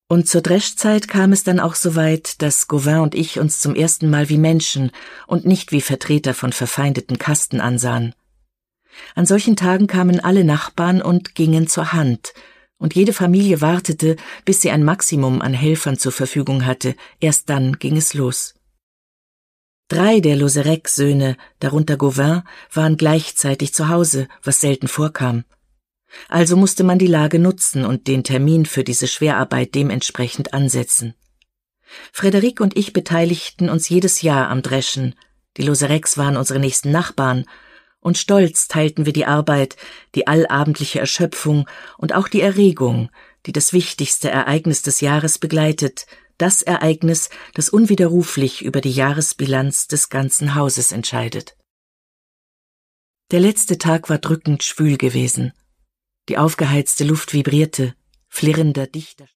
Und zur Dreschzeit kam es dann auch so weit, dass Gauvin und ich uns zum ersten Mal wie Menschen und nicht wie Vertreter von verfeindeten Kasten ansahen. An solchen Tagen kamen alle Nachbarn und gingen zur Hand, und jede Familie wartete, bis sie ein Maximum an Helfern zur Verfügung hatte, erst dann ging es los. 3 der Lozerec-Söhne, darunter Gauvin, waren gleichzeitig zu Hause, was selten vorkam. Also musste man die Lage nutzen und den Termin für diese Schwerarbeit dementsprechend ansetzen. Frédéric und ich beteiligten uns jedes Jahr am Dreschen, die Lozerecs waren unsere nächsten Nachbarn, und stolz teilten wir die Arbeit, die allabendliche Erschöpfung und auch die Erregung, die das wichtigste Ereignis des Jahres begleitet, das Ereignis, das unwiderruflich über die Jahresbilanz des ganzen Hauses entscheidet. Der letzte Tag war drückend schwül gewesen. Die aufgeheizte Luft vibrierte, flirrender, dichter